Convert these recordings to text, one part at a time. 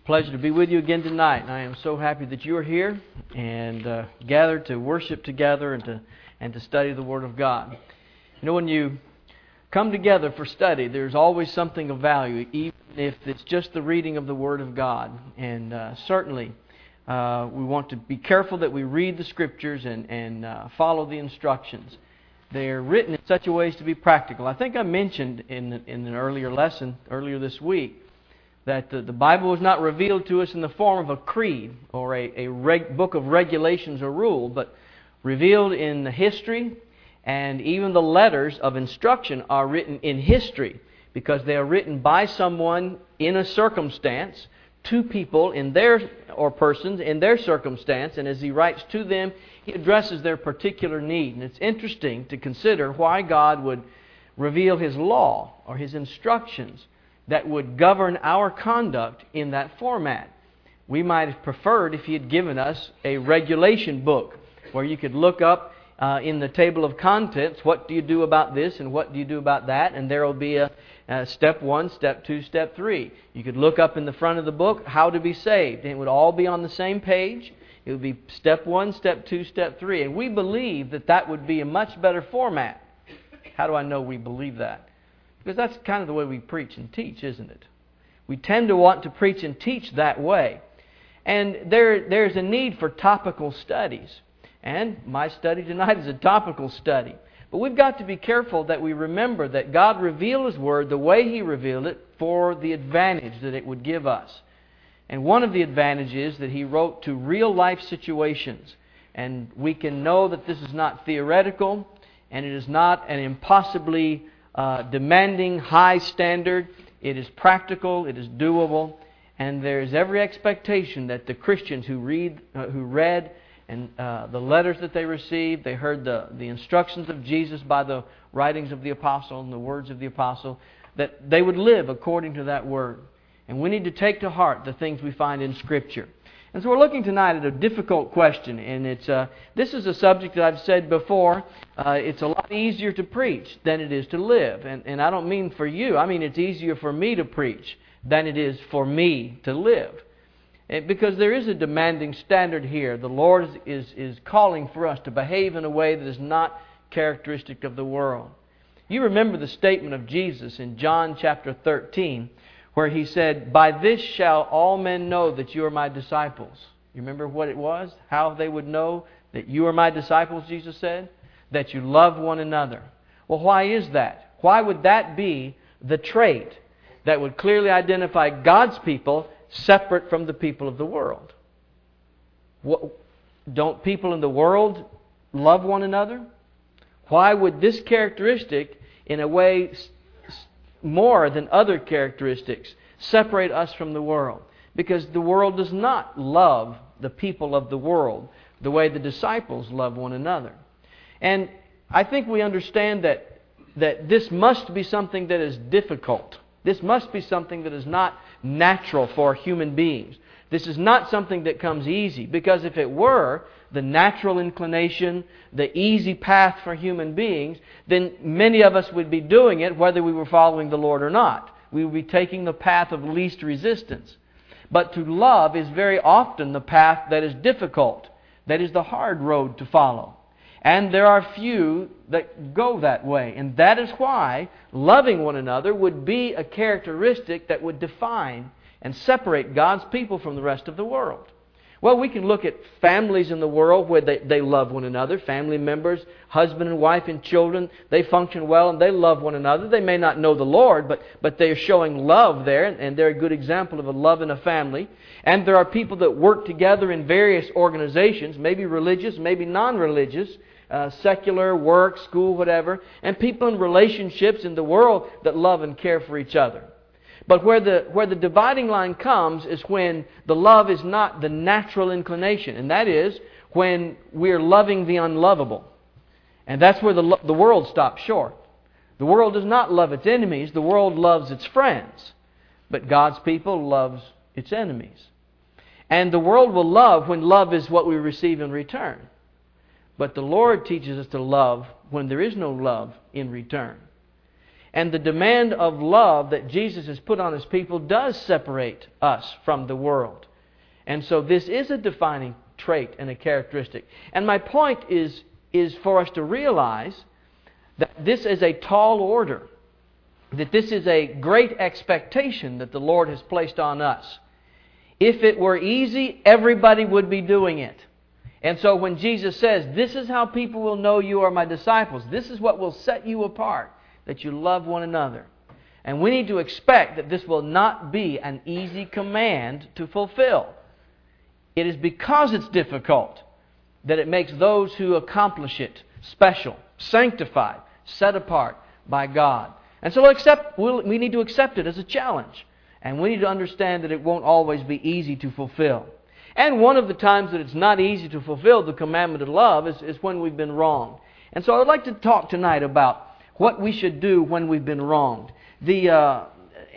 Pleasure to be with you again tonight. I am so happy that you are here and gathered to worship together and to study the Word of God. You know, when you come together for study, there's always something of value, even if it's just the reading of the Word of God. And certainly, we want to be careful that we read the Scriptures and follow the instructions. They're written in such a way as to be practical. I think I mentioned in an earlier lesson, earlier this week, that the Bible was not revealed to us in the form of a creed or a book of regulations or rule, but revealed in the history, and even the letters of instruction are written in history because they are written by someone in a circumstance to people in their or persons in their circumstance, and as he writes to them, he addresses their particular need. And it's interesting to consider why God would reveal His law or His instructions that would govern our conduct in that format. We might have preferred if He had given us a regulation book where you could look up in the table of contents, what do you do about this and what do you do about that, and there will be a step 1, step 2, step 3. You could look up in the front of the book, how to be saved, and it would all be on the same page. It would be step 1, step 2, step 3, and we believe that that would be a much better format. How do I know we believe that? Because that's kind of the way we preach and teach, isn't it? We tend to want to preach and teach that way. And there's a need for topical studies. And my study tonight is a topical study. But we've got to be careful that we remember that God revealed His Word the way He revealed it for the advantage that it would give us. And one of the advantages that He wrote to real life situations. And we can know that this is not theoretical and it is not an impossibly demanding high standard. It is practical, it is doable, and there is every expectation that the Christians who read and the letters that they received, they heard the instructions of Jesus by the writings of the apostle and the words of the apostle, that they would live according to that word. And we need to take to heart the things we find in Scripture. And so we're looking tonight at a difficult question, and this is a subject that I've said before. It's a lot easier to preach than it is to live. And I don't mean for you. I mean it's easier for me to preach than it is for me to live. Because there is a demanding standard here. The Lord is calling for us to behave in a way that is not characteristic of the world. You remember the statement of Jesus in John chapter 13, where He said, "By this shall all men know that you are my disciples." You remember what it was? How they would know that you are my disciples, Jesus said? That you love one another. Well, why is that? Why would that be the trait that would clearly identify God's people separate from the people of the world? Don't people in the world love one another? Why would this characteristic, in a way more than other characteristics, separate us from the world? Because the world does not love the people of the world the way the disciples love one another. And I think we understand that this must be something that is difficult. This must be something that is not natural for human beings. This is not something that comes easy, because if it were the natural inclination, the easy path for human beings, then many of us would be doing it whether we were following the Lord or not. We would be taking the path of least resistance. But to love is very often the path that is difficult, that is the hard road to follow. And there are few that go that way. And that is why loving one another would be a characteristic that would define and separate God's people from the rest of the world. Well, we can look at families in the world where they love one another. Family members, husband and wife and children, they function well and they love one another. They may not know the Lord, but they are showing love there, and they're a good example of a love in a family. And there are people that work together in various organizations, maybe religious, maybe non-religious, secular, work, school, whatever, and people in relationships in the world that love and care for each other. But where the dividing line comes is when the love is not the natural inclination, and that is when we're loving the unlovable. And that's where the world stops short. The world does not love its enemies. The world loves its friends. But God's people loves its enemies. And the world will love when love is what we receive in return. But the Lord teaches us to love when there is no love in return. And the demand of love that Jesus has put on His people does separate us from the world. And so this is a defining trait and a characteristic. And my point is for us to realize that this is a tall order, that this is a great expectation that the Lord has placed on us. If it were easy, everybody would be doing it. And so when Jesus says, this is how people will know you are my disciples, this is what will set you apart, that you love one another. And we need to expect that this will not be an easy command to fulfill. It is because it's difficult that it makes those who accomplish it special, sanctified, set apart by God. And so we need to accept it as a challenge. And we need to understand that it won't always be easy to fulfill. And one of the times that it's not easy to fulfill the commandment of love is when we've been wronged. And so I would like to talk tonight about what we should do when we've been wronged. The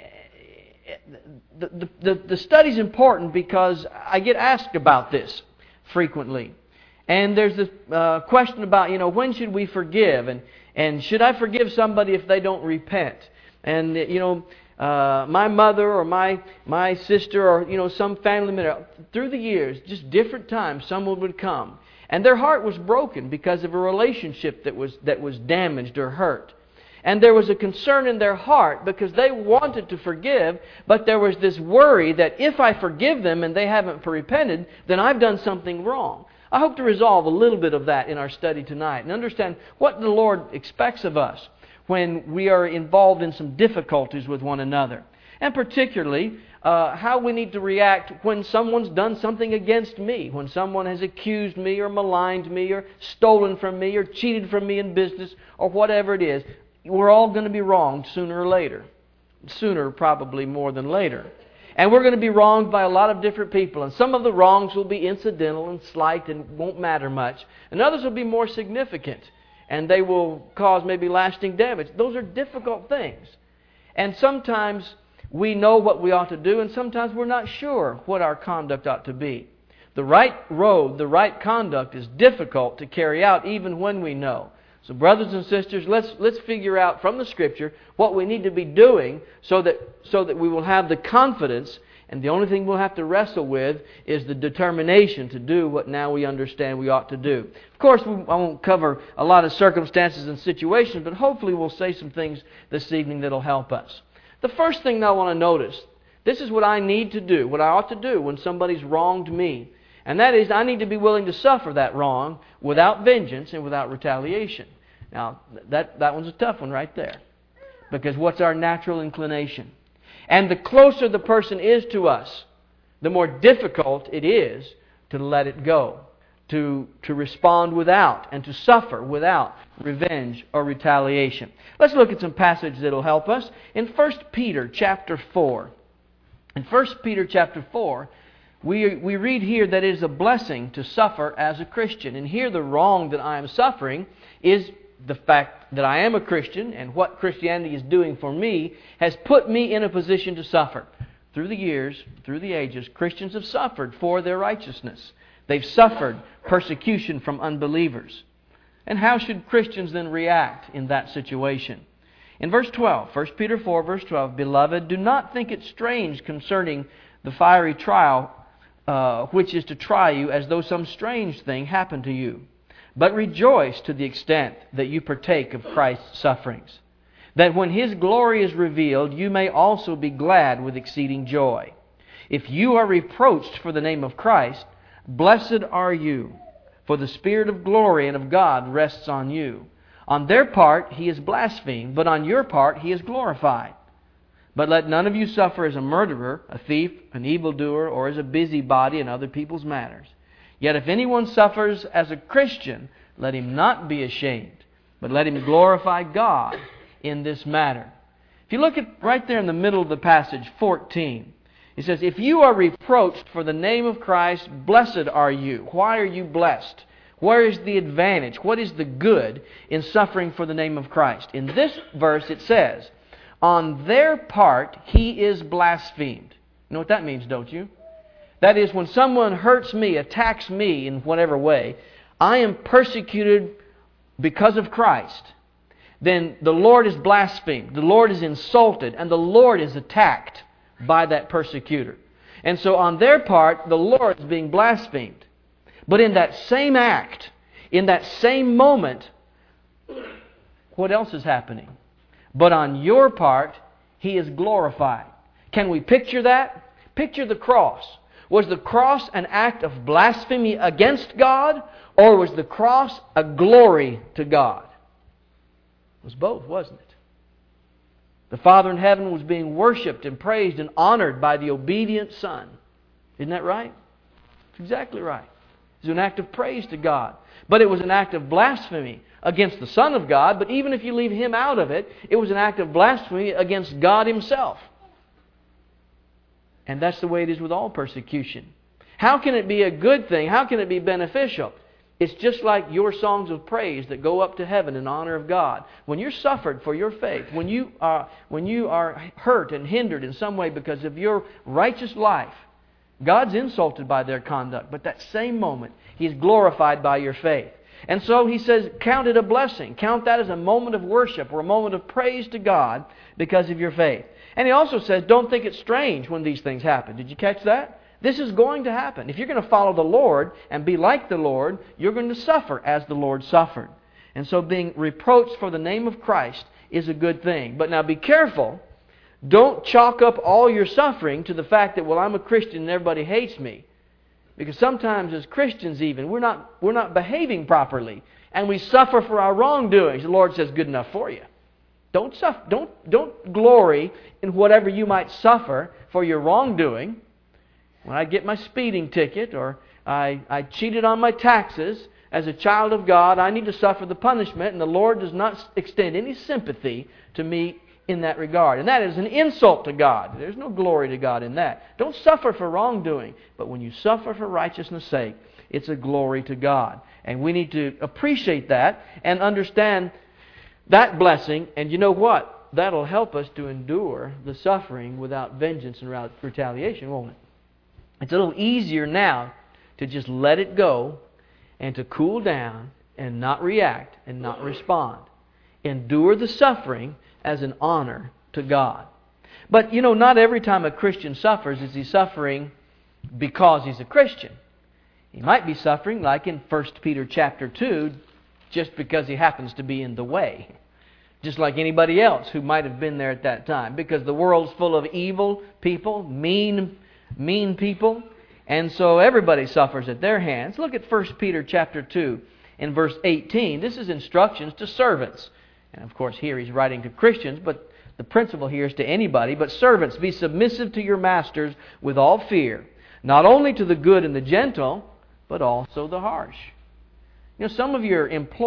study's important because I get asked about this frequently. And there's this question about, when should we forgive? And should I forgive somebody if they don't repent? And, my mother or my sister or, some family member, through the years, just different times, someone would come. And their heart was broken because of a relationship that was damaged or hurt. And there was a concern in their heart because they wanted to forgive, but there was this worry that if I forgive them and they haven't repented, then I've done something wrong. I hope to resolve a little bit of that in our study tonight and understand what the Lord expects of us when we are involved in some difficulties with one another. And particularly, how we need to react when someone's done something against me, when someone has accused me or maligned me or stolen from me or cheated from me in business or whatever it is. We're all going to be wronged sooner or later. Sooner probably more than later. And we're going to be wronged by a lot of different people. And some of the wrongs will be incidental and slight and won't matter much. And others will be more significant. And they will cause maybe lasting damage. Those are difficult things. And sometimes we know what we ought to do, and sometimes we're not sure what our conduct ought to be. The right road, the right conduct is difficult to carry out even when we know. So brothers and sisters, let's figure out from the Scripture what we need to be doing so that we will have the confidence, and the only thing we'll have to wrestle with is the determination to do what now we understand we ought to do. Of course, I won't cover a lot of circumstances and situations, but hopefully we'll say some things this evening that'll help us. The first thing that I want to notice, this is what I need to do, what I ought to do when somebody's wronged me. And that is, I need to be willing to suffer that wrong without vengeance and without retaliation. Now, that one's a tough one right there. Because what's our natural inclination? And the closer the person is to us, the more difficult it is to let it go, to respond without, and to suffer without revenge or retaliation. Let's look at some passages that will help us. In 1 Peter chapter 4. In 1 Peter chapter 4, we read here that it is a blessing to suffer as a Christian. And here the wrong that I am suffering is the fact that I am a Christian, and what Christianity is doing for me has put me in a position to suffer. Through the years, through the ages, Christians have suffered for their righteousness. They've suffered persecution from unbelievers. And how should Christians then react in that situation? In verse 12, 1 Peter 4, verse 12, Beloved, do not think it strange concerning the fiery trial which is to try you, as though some strange thing happened to you. But rejoice to the extent that you partake of Christ's sufferings, that when His glory is revealed, you may also be glad with exceeding joy. If you are reproached for the name of Christ, blessed are you, for the Spirit of glory and of God rests on you. On their part He is blasphemed, but on your part He is glorified. But let none of you suffer as a murderer, a thief, an evildoer, or as a busybody in other people's matters. Yet if anyone suffers as a Christian, let him not be ashamed, but let him glorify God in this matter. If you look at right there in the middle of the passage, 14, it says, If you are reproached for the name of Christ, blessed are you. Why are you blessed? Where is the advantage? What is the good in suffering for the name of Christ? In this verse it says, On their part He is blasphemed. You know what that means, don't you? That is, when someone hurts me, attacks me in whatever way, I am persecuted because of Christ. then the Lord is blasphemed, the Lord is insulted, and the Lord is attacked by that persecutor. And so on their part, the Lord is being blasphemed. But in that same act, in that same moment, what else is happening? But on your part, He is glorified. Can we picture that? Picture the cross. Was the cross an act of blasphemy against God, or was the cross a glory to God? It was both, wasn't it? The Father in heaven was being worshipped and praised and honored by the obedient Son. Isn't that right? It's exactly right. It was an act of praise to God. But it was an act of blasphemy against the Son of God. But even if you leave Him out of it, it was an act of blasphemy against God Himself. And that's the way it is with all persecution. How can it be a good thing? How can it be beneficial? It's just like your songs of praise that go up to heaven in honor of God. When you're suffered for your faith, when you are hurt and hindered in some way because of your righteous life, God's insulted by their conduct. But that same moment, He's glorified by your faith. And so He says, count it a blessing. Count that as a moment of worship or a moment of praise to God because of your faith. And He also says, don't think it's strange when these things happen. Did you catch that? This is going to happen. If you're going to follow the Lord and be like the Lord, you're going to suffer as the Lord suffered. And so being reproached for the name of Christ is a good thing. But now be careful. Don't chalk up all your suffering to the fact that, well, I'm a Christian and everybody hates me. Because sometimes as Christians even, we're not behaving properly. And we suffer for our wrongdoings. The Lord says, good enough for you. Don't suffer. Don't glory in whatever you might suffer for your wrongdoing. When I get my speeding ticket or I cheated on my taxes, as a child of God, I need to suffer the punishment, and the Lord does not extend any sympathy to me in that regard. And that is an insult to God. There's no glory to God in that. Don't suffer for wrongdoing, but when you suffer for righteousness' sake, it's a glory to God. And we need to appreciate that and understand that blessing, and you know what? That'll help us to endure the suffering without vengeance and without retaliation, won't it? It's a little easier now to just let it go and to cool down and not react and not respond. Endure the suffering as an honor to God. But, you know, not every time a Christian suffers is he suffering because he's a Christian. He might be suffering, like in 1 Peter chapter 2, just because he happens to be in the way. Just like anybody else who might have been there at that time. Because the world's full of evil people, mean people, and so everybody suffers at their hands. Look at 1 Peter chapter 2 in verse 18. This is instructions to servants. And of course here he's writing to Christians, but the principle here is to anybody. But servants, be submissive to your masters with all fear, not only to the good and the gentle, but also the harsh. You know, some of your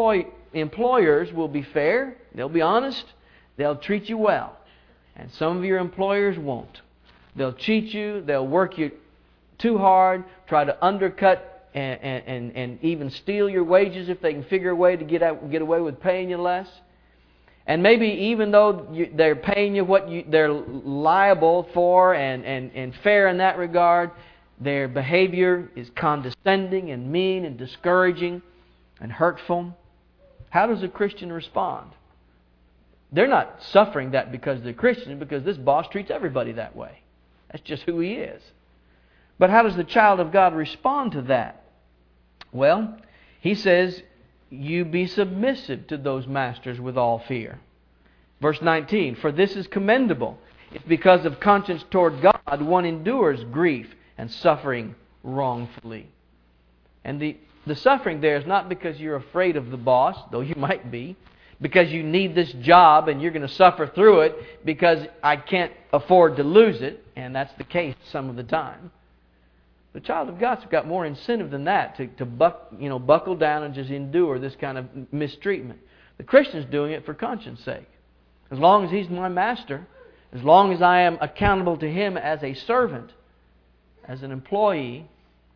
employers will be fair, they'll be honest, they'll treat you well. And some of your employers won't. They'll cheat you, they'll work you too hard, try to undercut and even steal your wages if they can figure a way to get away with paying you less. And maybe even though they're paying you what they're liable for and fair in that regard, their behavior is condescending and mean and discouraging and hurtful. How does a Christian respond? They're not suffering that because they're Christians, because this boss treats everybody that way. That's just who he is. But how does the child of God respond to that? Well, he says, you be submissive to those masters with all fear. Verse 19, for this is commendable, if because of conscience toward God one endures grief and suffering wrongfully. And the suffering there is not because you're afraid of the boss, though you might be, because you need this job and you're going to suffer through it because I can't afford to lose it, and that's the case some of the time. The child of God's got more incentive than that to buckle down and just endure this kind of mistreatment. The Christian's doing it for conscience sake. As long as He's my master, as long as I am accountable to Him as a servant, as an employee,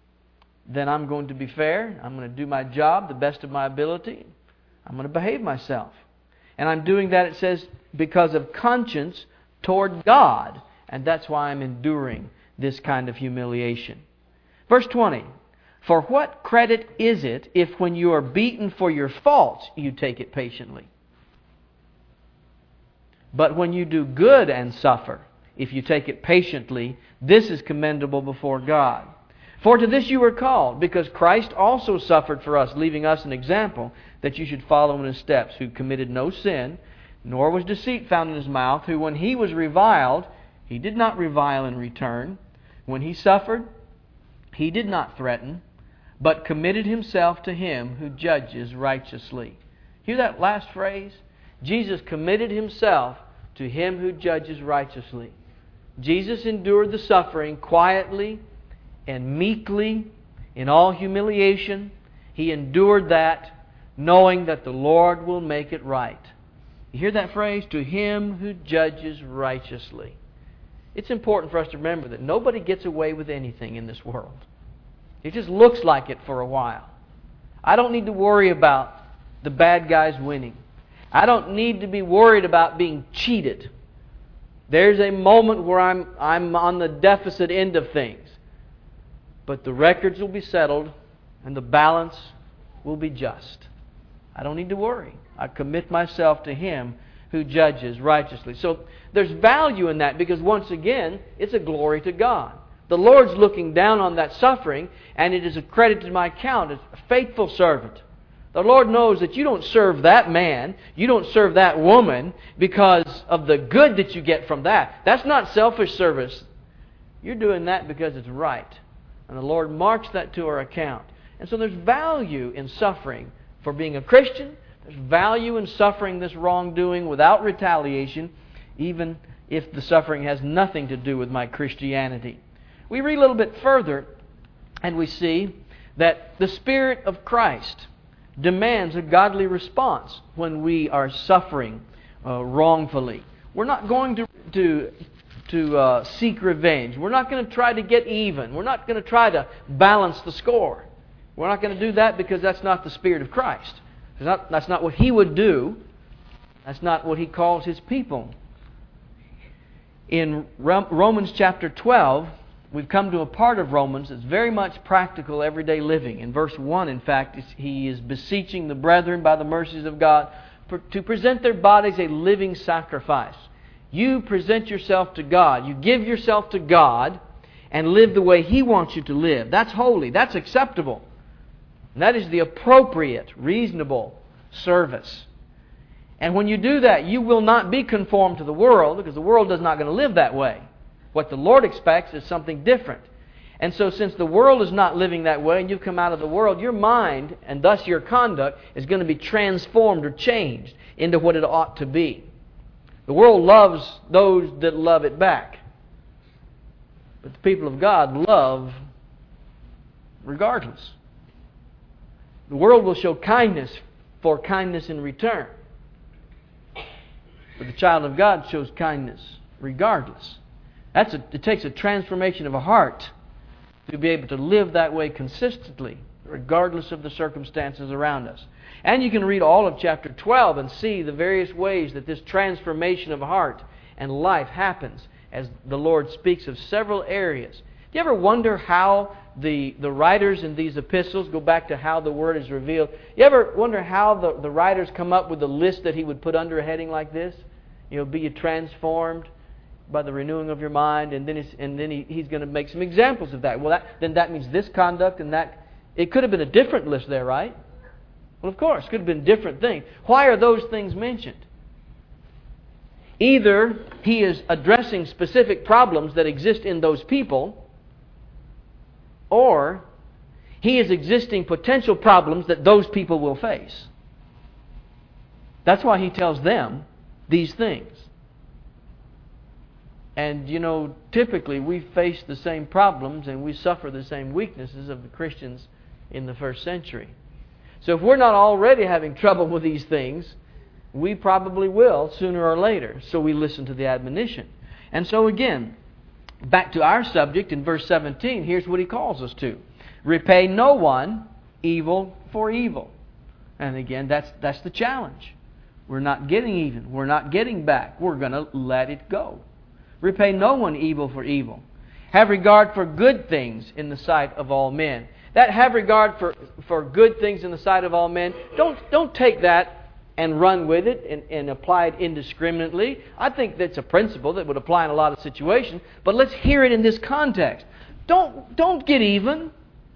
then I'm going to be fair. I'm going to do my job the best of my ability. I'm going to behave myself. And I'm doing that, it says, because of conscience toward God. And that's why I'm enduring this kind of humiliation. Verse 20, for what credit is it if when you are beaten for your faults, you take it patiently? But when you do good and suffer, if you take it patiently, this is commendable before God. For to this you were called, because Christ also suffered for us, leaving us an example that you should follow in His steps, who committed no sin, nor was deceit found in His mouth, who when He was reviled, He did not revile in return. When He suffered, He did not threaten, but committed Himself to Him who judges righteously. Hear that last phrase? Jesus committed Himself to Him who judges righteously. Jesus endured the suffering quietly and meekly in all humiliation. He endured that knowing that the Lord will make it right. You hear that phrase? To Him who judges righteously. It's important for us to remember that nobody gets away with anything in this world. It just looks like it for a while. I don't need to worry about the bad guys winning. I don't need to be worried about being cheated. There's a moment where I'm on the deficit end of things. But the records will be settled and the balance will be just. I don't need to worry. I commit myself to Him who judges righteously. So there's value in that because once again, it's a glory to God. The Lord's looking down on that suffering and it is a credit to my account as a faithful servant. The Lord knows that you don't serve that man, you don't serve that woman because of the good that you get from that. That's not selfish service. You're doing that because it's right. And the Lord marks that to our account. And so there's value in suffering for being a Christian. There's value in suffering this wrongdoing without retaliation, even if the suffering has nothing to do with my Christianity. We read a little bit further and we see that the Spirit of Christ demands a godly response when we are suffering wrongfully. We're not going to seek revenge. We're not going to try to get even. We're not going to try to balance the score. We're not going to do that because that's not the Spirit of Christ. That's not what He would do. That's not what He calls His people. In Romans chapter 12, we've come to a part of Romans that's very much practical everyday living. In verse 1, in fact, he is beseeching the brethren by the mercies of God to present their bodies a living sacrifice. You present yourself to God. You give yourself to God and live the way He wants you to live. That's holy. That's acceptable. And that is the appropriate, reasonable service. And when you do that, you will not be conformed to the world because the world is not going to live that way. What the Lord expects is something different. And so since the world is not living that way and you've come out of the world, your mind and thus your conduct is going to be transformed or changed into what it ought to be. The world loves those that love it back. But the people of God love regardless. The world will show kindness for kindness in return. But the child of God shows kindness regardless. It takes a transformation of a heart to be able to live that way consistently, regardless of the circumstances around us. And you can read all of chapter 12 and see the various ways that this transformation of heart and life happens as the Lord speaks of several areas. Do you ever wonder how the writers in these epistles, go back to how the Word is revealed, you ever wonder how the writers come up with the list that he would put under a heading like this? Be ye transformed by the renewing of your mind, and then he's going to make some examples of that. Well, then that means this conduct and that. It could have been a different list there, right? Well, of course, it could have been different things. Why are those things mentioned? Either he is addressing specific problems that exist in those people, or he is existing potential problems that those people will face. That's why he tells them these things. And, typically we face the same problems and we suffer the same weaknesses of the Christians in the first century. So if we're not already having trouble with these things, we probably will sooner or later. So we listen to the admonition. And so again, back to our subject in verse 17, here's what he calls us to. Repay no one evil for evil. And again, that's the challenge. We're not getting even. We're not getting back. We're going to let it go. Repay no one evil for evil. Have regard for good things in the sight of all men. That have regard for good things in the sight of all men, don't take that and run with it and apply it indiscriminately. I think that's a principle that would apply in a lot of situations. But let's hear it in this context. Don't get even.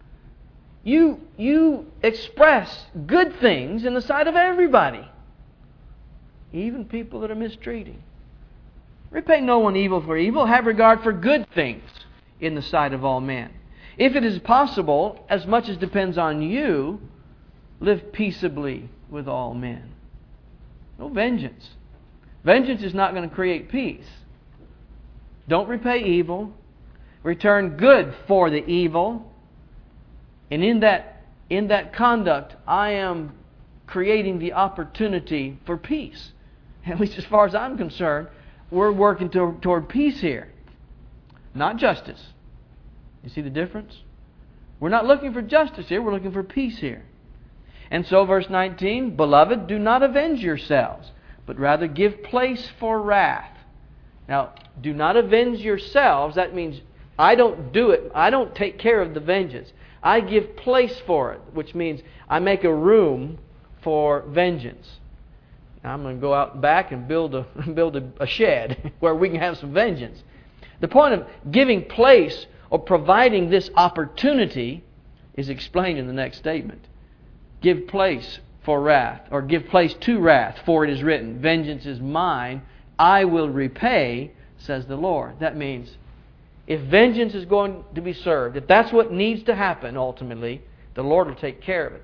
You express good things in the sight of everybody, even people that are mistreating. Repay no one evil for evil. Have regard for good things in the sight of all men. If it is possible, as much as depends on you, live peaceably with all men. No vengeance. Vengeance is not going to create peace. Don't repay evil. Return good for the evil. And in that conduct, I am creating the opportunity for peace. At least as far as I'm concerned, we're working toward peace here. Not justice. You see the difference? We're not looking for justice here, we're looking for peace here. And so, verse 19, Beloved, do not avenge yourselves, but rather give place for wrath. Now, do not avenge yourselves. That means I don't do it. I don't take care of the vengeance. I give place for it, which means I make a room for vengeance. Now, I'm going to go out back and build a shed where we can have some vengeance. The point of giving place or providing this opportunity is explained in the next statement. Give place for wrath, or give place to wrath, for it is written, Vengeance is mine, I will repay, says the Lord. That means if vengeance is going to be served, if that's what needs to happen ultimately, the Lord will take care of it.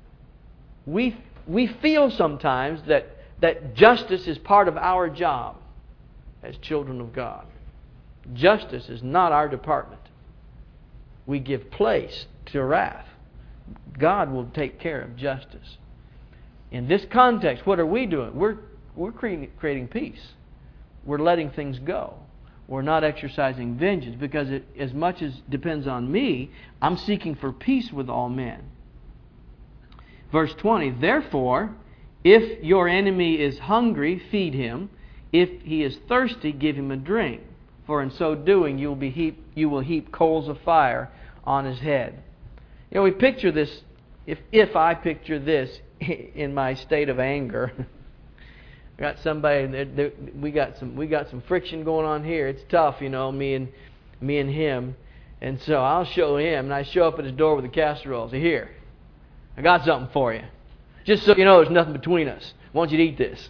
We feel sometimes that justice is part of our job as children of God. Justice is not our department. We give place to wrath. God will take care of justice. In this context, what are we doing? We're creating peace. We're letting things go. We're not exercising vengeance because as much as depends on me, I'm seeking for peace with all men. Verse 20, Therefore, if your enemy is hungry, feed him. If he is thirsty, give him a drink. For in so doing, you will heap coals of fire on his head. You know, we picture this. If I picture this in my state of anger, got somebody. We got some friction going on here. It's tough, you know, me and him. And so I'll show him, and I show up at his door with a casserole. Say, here, I got something for you. Just so you know, there's nothing between us. I want you to eat this.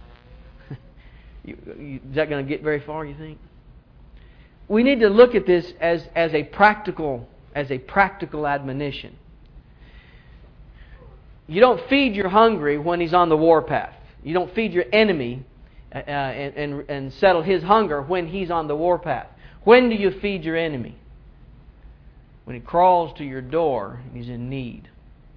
Is that going to get very far, you think? We need to look at this as a practical admonition. You don't feed your hungry when he's on the warpath. You don't feed your enemy and settle his hunger when he's on the warpath. When do you feed your enemy? When he crawls to your door and he's in need.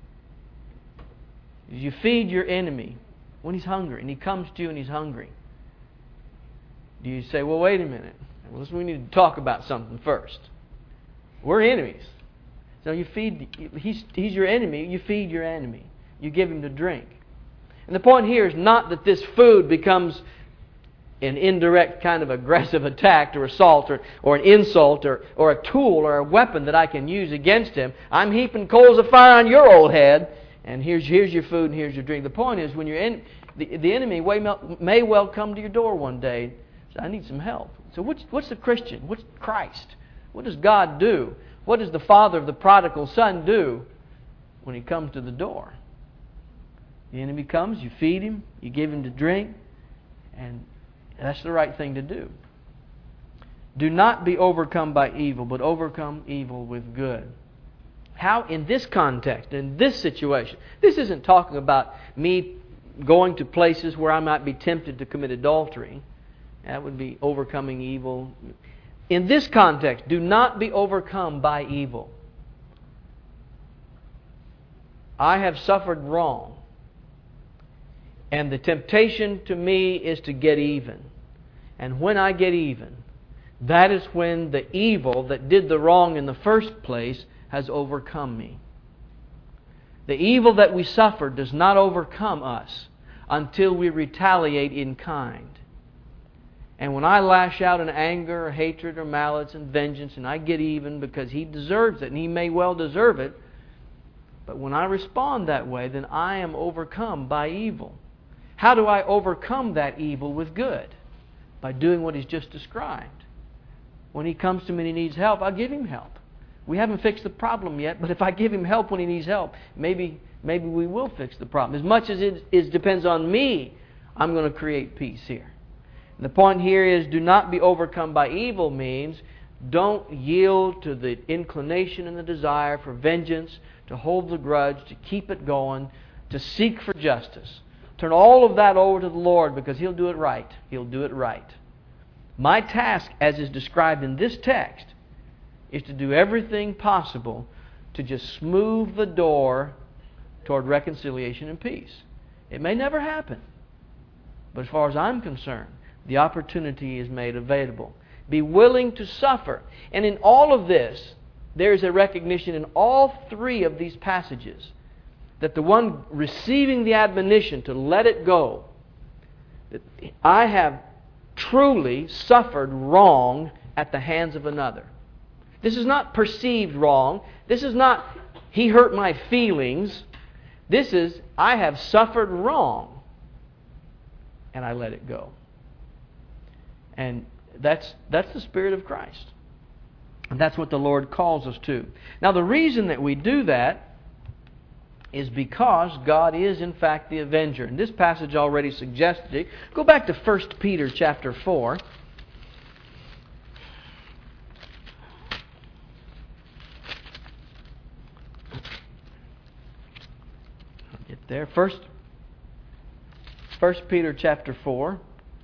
You feed your enemy when he's hungry and he comes to you and he's hungry. Do you say, well, wait a minute. Well, we need to talk about something first. We're enemies. So you feed, he's your enemy, you feed your enemy. You give him to drink. And the point here is not that this food becomes an indirect kind of aggressive attack or assault or an insult or a tool or a weapon that I can use against him. I'm heaping coals of fire on your old head, and here's your food and here's your drink. The point is, when you're the enemy may well come to your door one day and say, I need some help. So what's the Christian? What's Christ? What does God do? What does the father of the prodigal son do when he comes to the door? The enemy comes, you feed him, you give him to drink, and that's the right thing to do. Do not be overcome by evil, but overcome evil with good. How, in this context, in this situation, this isn't talking about me going to places where I might be tempted to commit adultery. That would be overcoming evil. In this context, do not be overcome by evil. I have suffered wrong. And the temptation to me is to get even. And when I get even, that is when the evil that did the wrong in the first place has overcome me. The evil that we suffer does not overcome us until we retaliate in kind. And when I lash out in anger or hatred or malice and vengeance and I get even because he deserves it, and he may well deserve it, but when I respond that way, then I am overcome by evil. How do I overcome that evil with good? By doing what He's just described. When he comes to me and he needs help, I'll give him help. We haven't fixed the problem yet, but if I give him help when he needs help, maybe we will fix the problem. As much as it depends on me, I'm going to create peace here. And the point here is, do not be overcome by evil means don't yield to the inclination and the desire for vengeance, to hold the grudge, to keep it going, to seek for justice. Turn all of that over to the Lord because He'll do it right. He'll do it right. My task, as is described in this text, is to do everything possible to just smooth the door toward reconciliation and peace. It may never happen, but as far as I'm concerned, the opportunity is made available. Be willing to suffer. And in all of this, there is a recognition in all three of these passages that the one receiving the admonition to let it go, that I have truly suffered wrong at the hands of another. This is not perceived wrong. This is not, he hurt my feelings. This is, I have suffered wrong and I let it go. And that's the Spirit of Christ. And that's what the Lord calls us to. Now the reason that we do that is because God is in fact the avenger. And this passage already suggested it. Go back to 1 Peter chapter 4. I'll get there. 1 Peter chapter 4.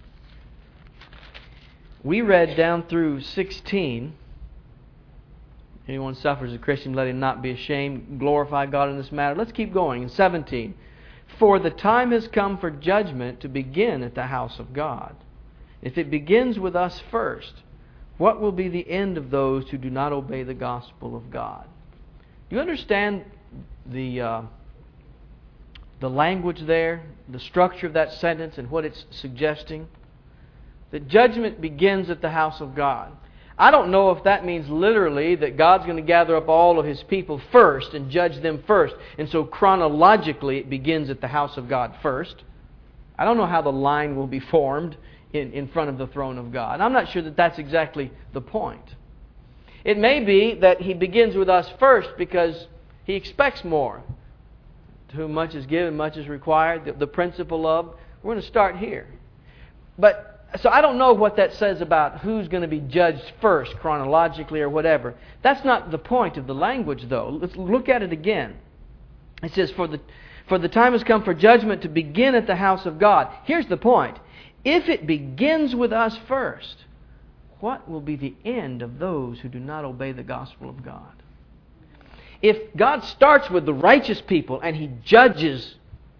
We read down through 16. Anyone suffers as a Christian, let him not be ashamed. Glorify God in this matter. Let's keep going. In 17. For the time has come for judgment to begin at the house of God. If it begins with us first, what will be the end of those who do not obey the gospel of God? Do you understand the language there, the structure of that sentence and what it's suggesting? That judgment begins at the house of God. I don't know if that means literally that God's going to gather up all of His people first and judge them first. And so chronologically it begins at the house of God first. I don't know how the line will be formed in front of the throne of God. I'm not sure that that's exactly the point. It may be that He begins with us first because He expects more. To whom much is given, much is required. The principle of, we're going to start here. So I don't know what that says about who's going to be judged first, chronologically or whatever. That's not the point of the language, though. Let's look at it again. It says, for the time has come for judgment to begin at the house of God. Here's the point. If it begins with us first, what will be the end of those who do not obey the gospel of God? If God starts with the righteous people and He judges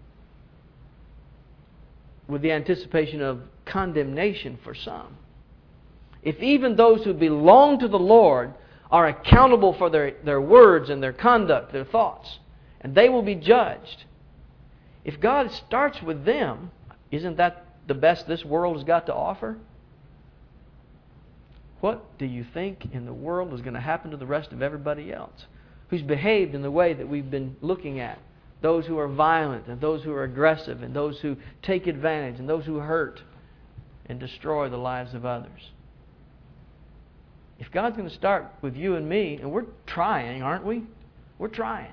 with the anticipation of condemnation for some, if even those who belong to the Lord are accountable for their words and their conduct, their thoughts, and they will be judged, if God starts with them, isn't that the best this world has got to offer? What do you think in the world is going to happen to the rest of everybody else who's behaved in the way that we've been looking at? Those who are violent and those who are aggressive and those who take advantage and those who hurt and destroy the lives of others. If God's going to start with you and me, and we're trying, aren't we? We're trying.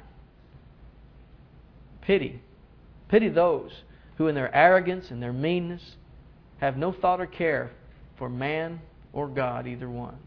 Pity those who in their arrogance and their meanness have no thought or care for man or God, either one.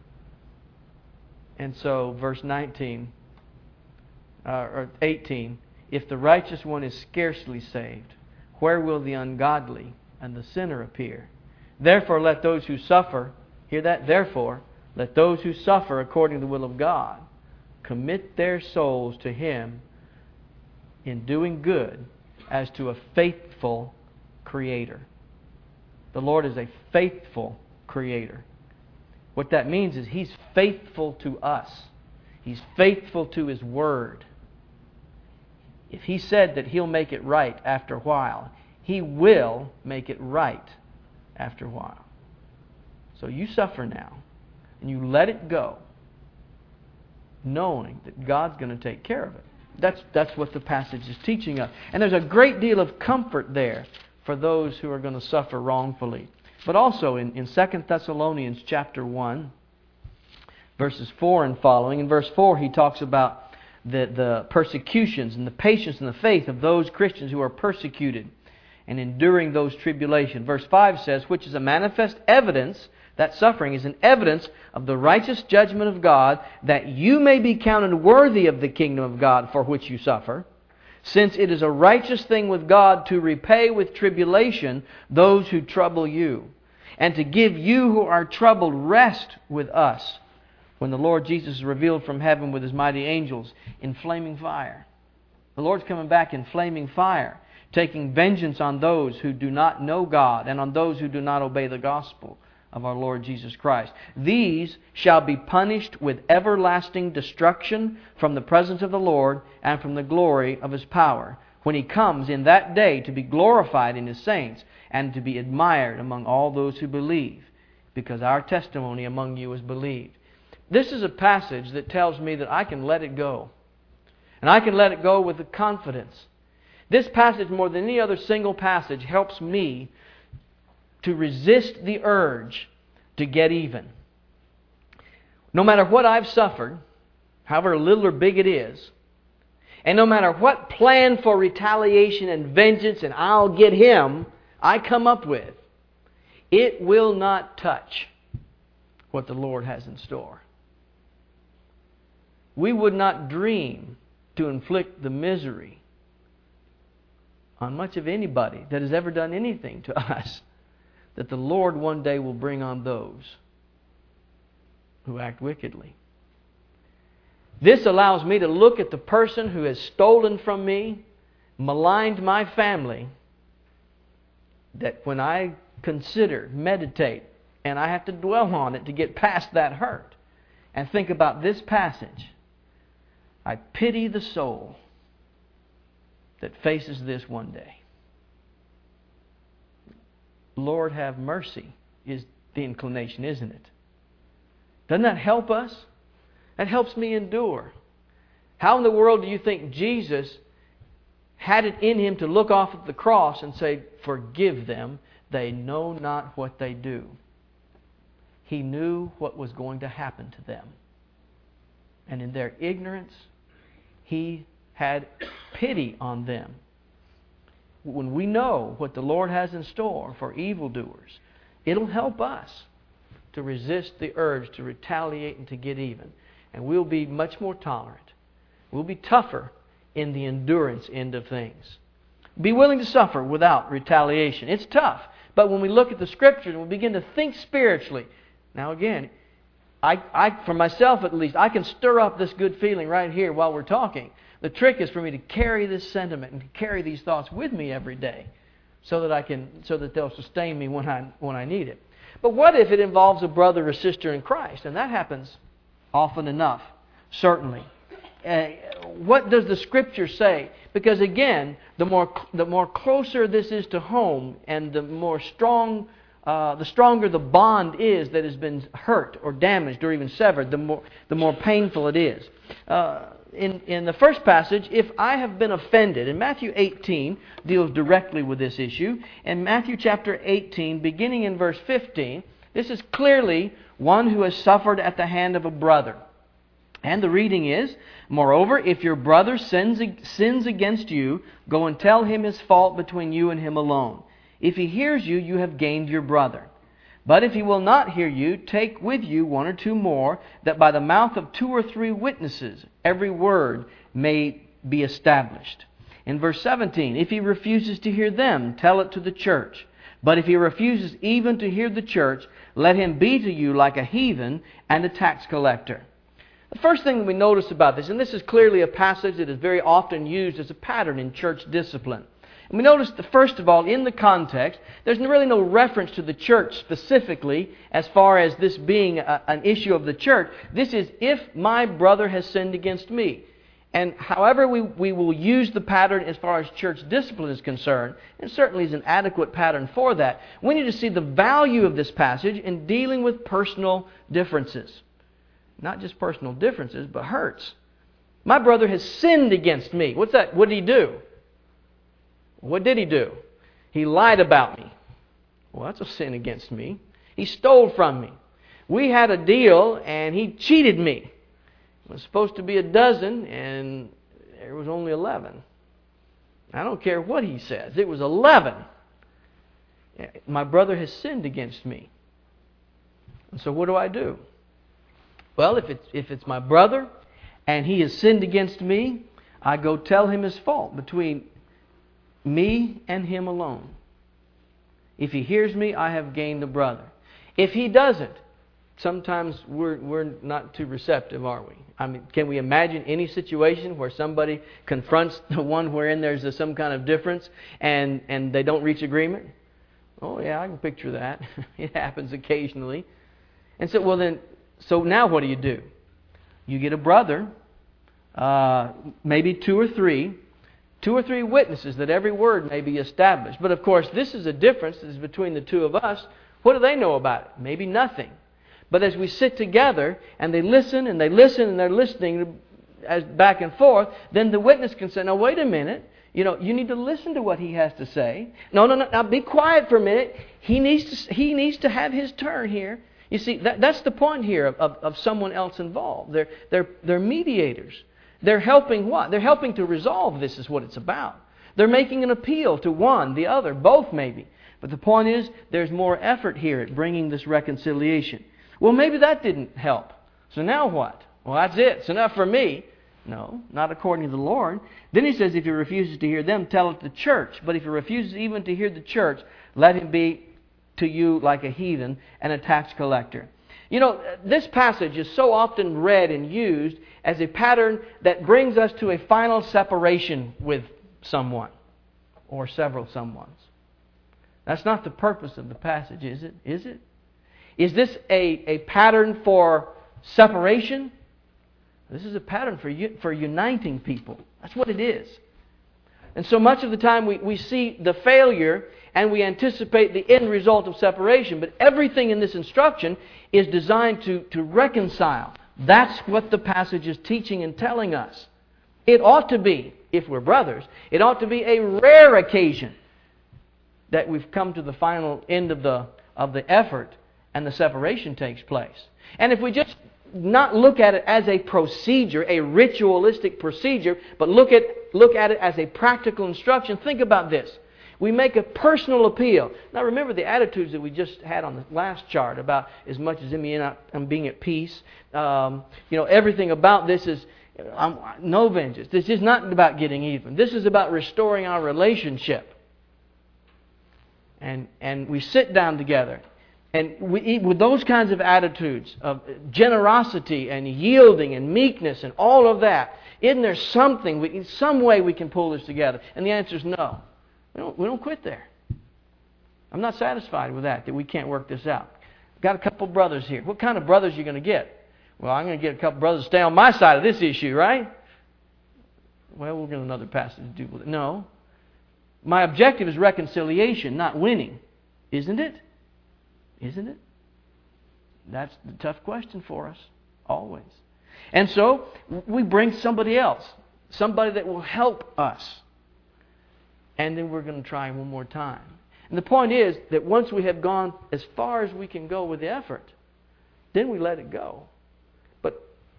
And so, verse 19, or 18, if the righteous one is scarcely saved, where will the ungodly and the sinner appear? Therefore let those who suffer, hear that? Therefore, let those who suffer according to the will of God commit their souls to Him in doing good as to a faithful Creator. The Lord is a faithful Creator. What that means is He's faithful to us. He's faithful to His Word. If He said that He'll make it right after a while, He will make it right after a while. So you suffer now, and you let it go, knowing that God's going to take care of it. That's what the passage is teaching us. And there's a great deal of comfort there for those who are going to suffer wrongfully. But also in 2 Thessalonians chapter 1, verses 4 and following. In verse 4 he talks about the persecutions and the patience and the faith of those Christians who are persecuted and enduring those tribulations. Verse 5 says, which is a manifest evidence, that suffering is an evidence of the righteous judgment of God, that you may be counted worthy of the kingdom of God for which you suffer, since it is a righteous thing with God to repay with tribulation those who trouble you, and to give you who are troubled rest with us, when the Lord Jesus is revealed from heaven with His mighty angels in flaming fire. The Lord's coming back in flaming fire, taking vengeance on those who do not know God and on those who do not obey the gospel of our Lord Jesus Christ. These shall be punished with everlasting destruction from the presence of the Lord and from the glory of His power, when He comes in that day to be glorified in His saints and to be admired among all those who believe, because our testimony among you is believed. This is a passage that tells me that I can let it go. And I can let it go with the confidence. This passage, more than any other single passage, helps me to resist the urge to get even. No matter what I've suffered, however little or big it is, and no matter what plan for retaliation and vengeance and I'll get him I come up with, it will not touch what the Lord has in store. We would not dream to inflict the misery on much of anybody that has ever done anything to us that the Lord one day will bring on those who act wickedly. This allows me to look at the person who has stolen from me, maligned my family, that when I consider, meditate, and I have to dwell on it to get past that hurt, and think about this passage, I pity the soul that faces this one day. Lord, have mercy is the inclination, isn't it? Doesn't that help us? That helps me endure. How in the world do you think Jesus had it in Him to look off at the cross and say, forgive them, they know not what they do? He knew what was going to happen to them. And in their ignorance, He had pity on them. When we know what the Lord has in store for evildoers, it'll help us to resist the urge to retaliate and to get even. And we'll be much more tolerant. We'll be tougher in the endurance end of things. Be willing to suffer without retaliation. It's tough. But when we look at the Scriptures and we begin to think spiritually, now again, I, for myself at least, I can stir up this good feeling right here while we're talking. The trick is for me to carry this sentiment and to carry these thoughts with me every day, so that they'll sustain me when I need it. But what if it involves a brother or sister in Christ? And that happens often enough, certainly. What does the Scripture say? Because again, the more closer this is to home, and the stronger the bond is that has been hurt or damaged or even severed, the more painful it is. In the first passage, if I have been offended, and Matthew 18 deals directly with this issue. In Matthew chapter 18, beginning in verse 15, this is clearly one who has suffered at the hand of a brother. And the reading is, moreover, if your brother sins against you, go and tell him his fault between you and him alone. If he hears you, you have gained your brother. But if he will not hear you, take with you one or two more, that by the mouth of 2 or 3 witnesses every word may be established. In verse 17, if he refuses to hear them, tell it to the church. But if he refuses even to hear the church, let him be to you like a heathen and a tax collector. The first thing that we notice about this, and this is clearly a passage that is very often used as a pattern in church discipline. And we notice that, first of all, in the context, there's really no reference to the church specifically as far as this being an issue of the church. This is, if my brother has sinned against me. And however we will use the pattern as far as church discipline is concerned, and certainly is an adequate pattern for that, we need to see the value of this passage in dealing with personal differences. Not just personal differences, but hurts. My brother has sinned against me. What's that? What did he do? What did he do? He lied about me. Well, that's a sin against me. He stole from me. We had a deal, and he cheated me. It was supposed to be a dozen, and there was only 11. I don't care what he says. It was 11. My brother has sinned against me. And so what do? Well, if it's my brother and he has sinned against me, I go tell him his fault between me and him alone. If he hears me, I have gained a brother. If he doesn't, sometimes we're not too receptive, are we? I mean, can we imagine any situation where somebody confronts the one wherein there's some kind of difference and they don't reach agreement? Oh yeah, I can picture that. It happens occasionally. And so now what do? You get a brother, maybe two or three witnesses that every word may be established. But of course, this is a difference that is between the two of us. What do they know about it? Maybe nothing. But as we sit together and they listen and they're listening as back and forth, then the witness can say, "Now wait a minute. You need to listen to what he has to say. No. Now be quiet for a minute. He needs to have his turn here." You see, that's the point here of someone else involved. They're mediators. They're helping what? They're helping to resolve this is what it's about. They're making an appeal to one, the other, both maybe. But the point is, there's more effort here at bringing this reconciliation. Well, maybe that didn't help. So now what? Well, that's it. It's enough for me. No, not according to the Lord. Then he says, if he refuses to hear them, tell it to the church. But if he refuses even to hear the church, let him be to you like a heathen and a tax collector. This passage is so often read and used as a pattern that brings us to a final separation with someone or several someones. That's not the purpose of the passage, is it? Is it? Is this a pattern for separation? This is a pattern for uniting people. That's what it is. And so much of the time we see the failure and we anticipate the end result of separation. But everything in this instruction is designed to reconcile. That's what the passage is teaching and telling us. It ought to be, if we're brothers, it ought to be a rare occasion that we've come to the final end of the effort and the separation takes place. And if we just not look at it as a procedure, a ritualistic procedure, but look at it as a practical instruction, think about this. We make a personal appeal. Now remember the attitudes that we just had on the last chart about as much as in me I'm being at peace. Everything about this is no vengeance. This is not about getting even. This is about restoring our relationship. And we sit down together. And we eat with those kinds of attitudes of generosity and yielding and meekness and all of that. Isn't there some way we can pull this together? And the answer is no. We don't quit there. I'm not satisfied with that we can't work this out. Got a couple brothers here. What kind of brothers are you going to get? Well, I'm going to get a couple brothers to stay on my side of this issue, right? Well, we'll get another passage to do with it. No. My objective is reconciliation, not winning. Isn't it? Isn't it? That's the tough question for us, always. And so, we bring somebody else, somebody that will help us. And then we're going to try one more time. And the point is that once we have gone as far as we can go with the effort, then we let it go. But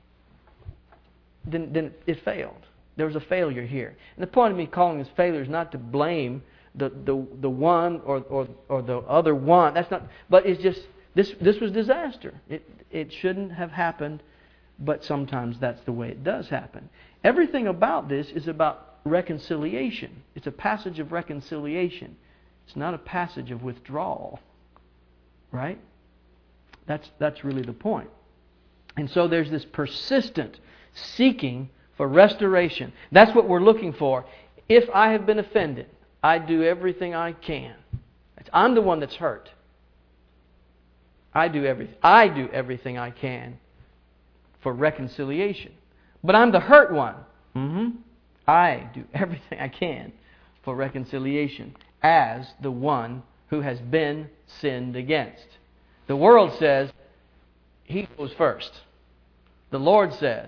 then it failed. There was a failure here. And the point of me calling this failure is not to blame the one or the other one. That's not. But it's just this was disaster. It shouldn't have happened, but sometimes that's the way it does happen. Everything about this is about reconciliation. It's a passage of reconciliation. It's not a passage of withdrawal, right? That's really the point. And so there's this persistent seeking for restoration. That's what we're looking for. If I have been offended, I do everything I can. I'm the one that's hurt. I do everything I can for reconciliation. But I'm the hurt one. I do everything I can for reconciliation as the one who has been sinned against. The world says he goes first. The Lord says,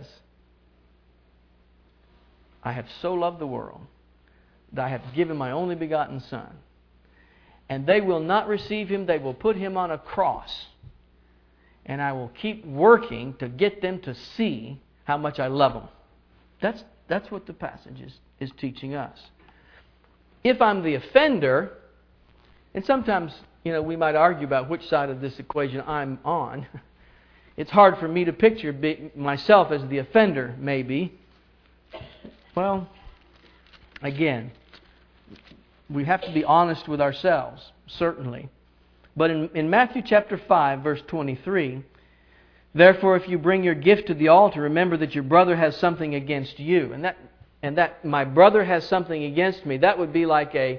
I have so loved the world that I have given my only begotten Son, and they will not receive him. They will put him on a cross. And I will keep working to get them to see how much I love them. That's what the passage is teaching us. If I'm the offender, and sometimes, we might argue about which side of this equation I'm on. It's hard for me to picture myself as the offender, maybe. Well, again, we have to be honest with ourselves, certainly. But in Matthew chapter 5, verse 23, therefore if you bring your gift to the altar, remember that your brother has something against you. And that my brother has something against me, that would be like a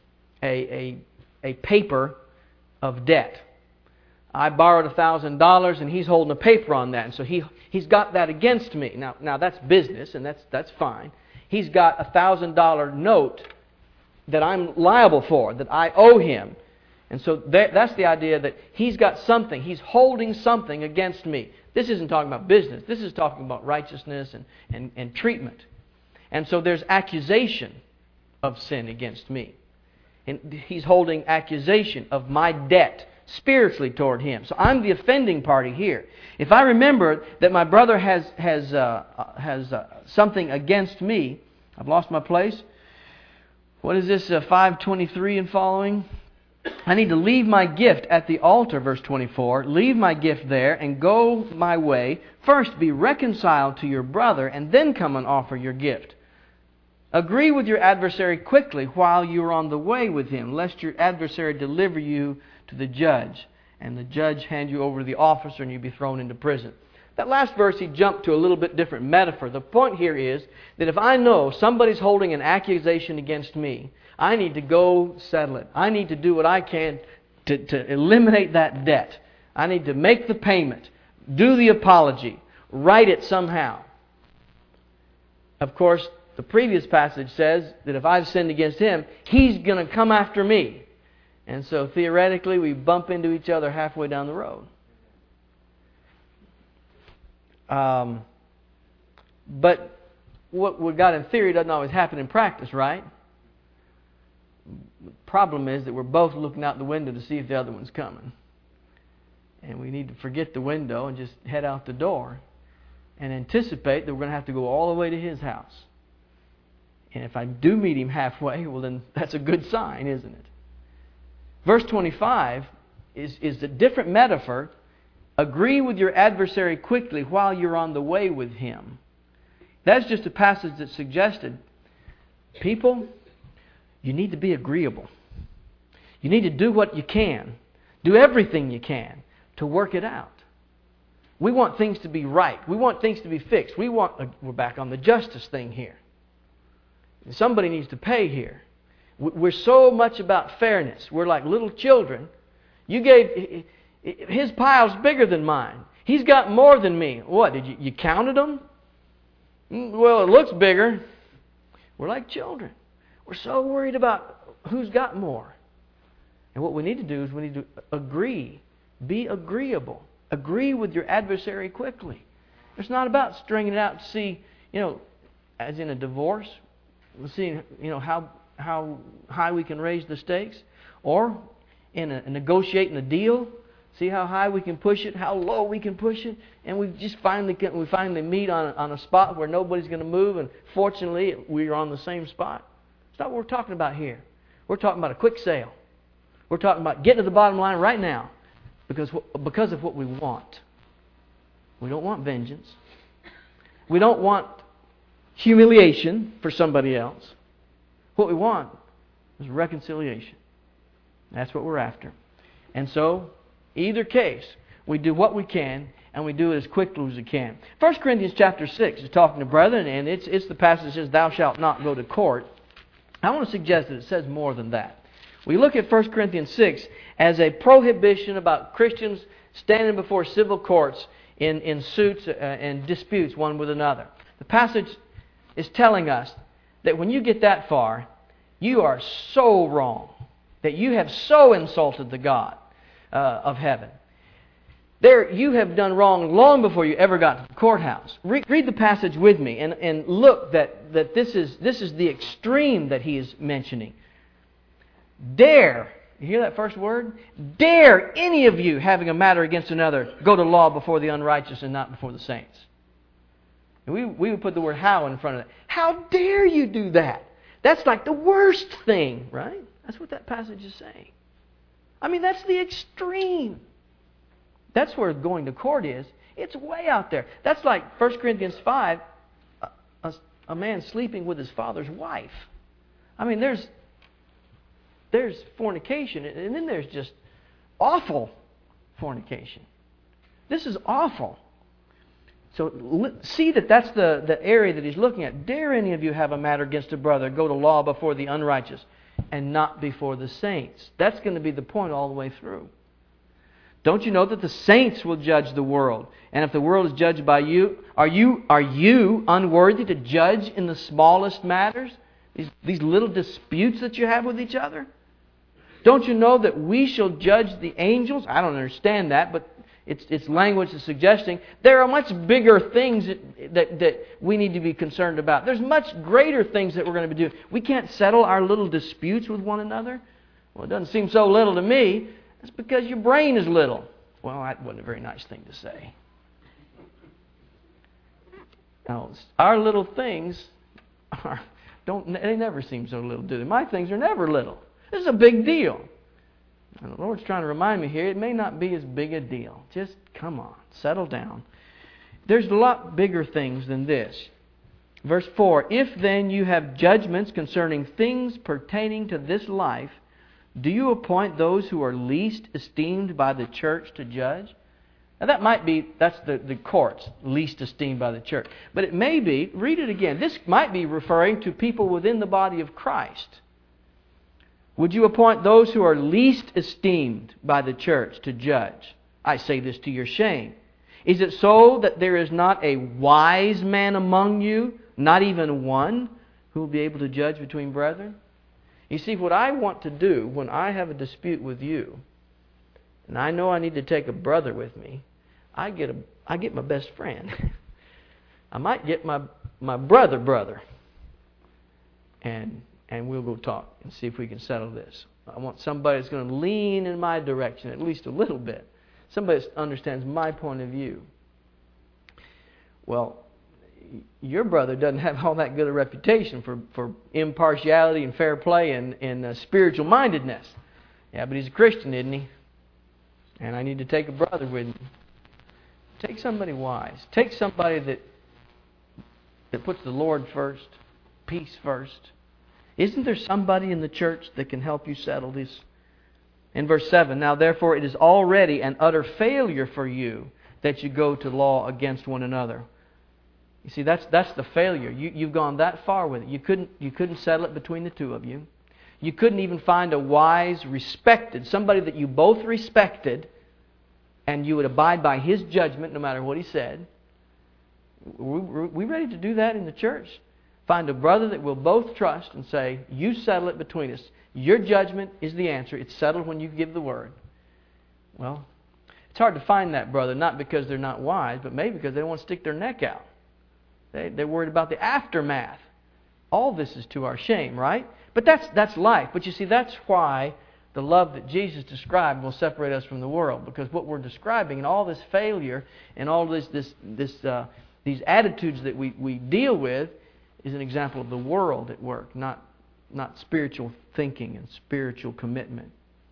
paper of debt. I borrowed $1,000 and he's holding a paper on that. And so he's got that against me. Now that's business and that's fine. He's got a $1,000 note that I'm liable for, that I owe him. And so that's the idea that he's got something. He's holding something against me. This isn't talking about business. This is talking about righteousness and treatment. And so there's accusation of sin against me. And he's holding accusation of my debt spiritually toward him. So I'm the offending party here. If I remember that my brother has something against me, I've lost my place. What is this, 5:23 and following? I need to leave my gift at the altar, verse 24. Leave my gift there and go my way. First be reconciled to your brother and then come and offer your gift. Agree with your adversary quickly while you are on the way with him, lest your adversary deliver you to the judge, and the judge hand you over to the officer and you be thrown into prison. That last verse, he jumped to a little bit different metaphor. The point here is that if I know somebody's holding an accusation against me, I need to go settle it. I need to do what I can to eliminate that debt. I need to make the payment, do the apology, write it somehow. Of course, the previous passage says that if I've sinned against him, he's going to come after me. And so theoretically, we bump into each other halfway down the road. But what we got in theory doesn't always happen in practice, right? The problem is that we're both looking out the window to see if the other one's coming. And we need to forget the window and just head out the door and anticipate that we're going to have to go all the way to his house. And if I do meet him halfway, well then that's a good sign, isn't it? Verse 25 is a different metaphor. Agree with your adversary quickly while you're on the way with him. That's just a passage that suggested, people, you need to be agreeable. You need to do what you can. Do everything you can to work it out. We want things to be right. We want things to be fixed. We're back on the justice thing here. Somebody needs to pay here. We're so much about fairness. We're like little children. His pile's bigger than mine. He's got more than me. What, did you counted them? Well, it looks bigger. We're like children. We're so worried about who's got more. And what we need to do is we need to agree. Be agreeable. Agree with your adversary quickly. It's not about stringing it out to see, as in a divorce, seeing, how high we can raise the stakes, or in negotiating a deal, see how high we can push it, how low we can push it, and we finally meet on a spot where nobody's going to move, and fortunately we're on the same spot. It's not what we're talking about here. We're talking about a quick sale. We're talking about getting to the bottom line right now because of what we want. We don't want vengeance. We don't want humiliation for somebody else. What we want is reconciliation. That's what we're after. And so, either case, we do what we can, and we do it as quickly as we can. 1 Corinthians chapter 6 is talking to brethren, and it's the passage that says, thou shalt not go to court. I want to suggest that it says more than that. We look at 1 Corinthians 6 as a prohibition about Christians standing before civil courts in suits and disputes one with another. The passage is telling us that when you get that far, you are so wrong, that you have so insulted the God of heaven. There, you have done wrong long before you ever got to the courthouse. Read the passage with me and look that this is the extreme that he is mentioning. Dare, You hear that first word? Dare any of you, having a matter against another, go to law before the unrighteous and not before the saints. And we would put the word how in front of it. How dare you do that? That's like the worst thing, right? That's what that passage is saying. I mean, that's the extreme. That's where going to court is. It's way out there. That's like 1 Corinthians 5, a man sleeping with his father's wife. I mean, there's fornication, and then there's just awful fornication. This is awful. So see that that's the area that he's looking at. Dare any of you have a matter against a brother, go to law before the unrighteous and not before the saints. That's going to be the point all the way through. Don't you know that the saints will judge the world? And if the world is judged by you, are you unworthy to judge in the smallest matters? These little disputes that you have with each other? Don't you know that we shall judge the angels? I don't understand that, but it's language that's suggesting there are much bigger things that we need to be concerned about. There's much greater things that we're going to be doing. We can't settle our little disputes with one another. Well, it doesn't seem so little to me. It's because your brain is little. Well, that wasn't a very nice thing to say. Now, our little things they never seem so little, do they? My things are never little. This is a big deal. And the Lord's trying to remind me here, it may not be as big a deal. Just come on, settle down. There's a lot bigger things than this. Verse 4, if then you have judgments concerning things pertaining to this life, do you appoint those who are least esteemed by the church to judge? Now that's the courts, least esteemed by the church. But it may be, read it again, this might be referring to people within the body of Christ. Would you appoint those who are least esteemed by the church to judge? I say this to your shame. Is it so that there is not a wise man among you, not even one, who will be able to judge between brethren? You see, what I want to do when I have a dispute with you, and I know I need to take a brother with me, I get my best friend. I might get my brother. And we'll go talk and see if we can settle this. I want somebody that's going to lean in my direction at least a little bit. Somebody that understands my point of view. Well, your brother doesn't have all that good a reputation for impartiality and fair play and spiritual mindedness. Yeah, but he's a Christian, isn't he? And I need to take a brother with me. Take somebody wise. Take somebody that puts the Lord first, peace first. Isn't there somebody in the church that can help you settle this? In verse 7, now therefore it is already an utter failure for you that you go to law against one another. You see, that's the failure. You've gone that far with it. You couldn't settle it between the two of you. You couldn't even find a wise, respected, somebody that you both respected, and you would abide by his judgment no matter what he said. We ready to do that in the church? Find a brother that we'll both trust and say, you settle it between us. Your judgment is the answer. It's settled when you give the word. Well, it's hard to find that brother, not because they're not wise, but maybe because they don't want to stick their neck out. They're worried about the aftermath. All this is to our shame, right? But that's life. But you see, that's why the love that Jesus described will separate us from the world. Because what we're describing and all this failure and all these attitudes that we deal with is an example of the world at work, not spiritual thinking and spiritual commitment.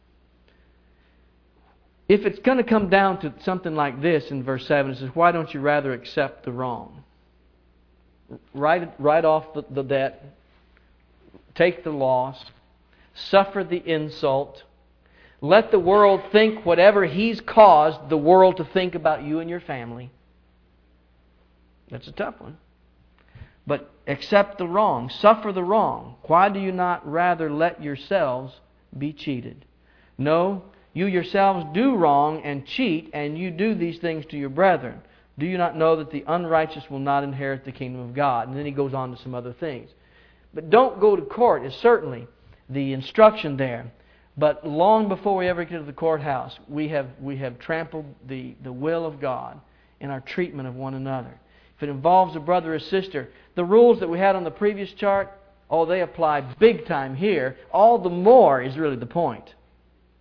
If it's going to come down to something like this in verse 7, it says, why don't you rather accept the wrong? Write off the debt, take the loss, suffer the insult, let the world think whatever he's caused the world to think about you and your family. That's a tough one. But accept the wrong, suffer the wrong. Why do you not rather let yourselves be cheated? No, you yourselves do wrong and cheat, and you do these things to your brethren. Do you not know that the unrighteous will not inherit the kingdom of God? And then he goes on to some other things. But don't go to court is certainly the instruction there. But long before we ever get to the courthouse, we have trampled the will of God in our treatment of one another. If it involves a brother or sister, the rules that we had on the previous chart, they apply big time here. All the more is really the point.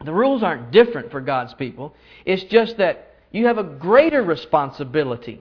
The rules aren't different for God's people. It's just that you have a greater responsibility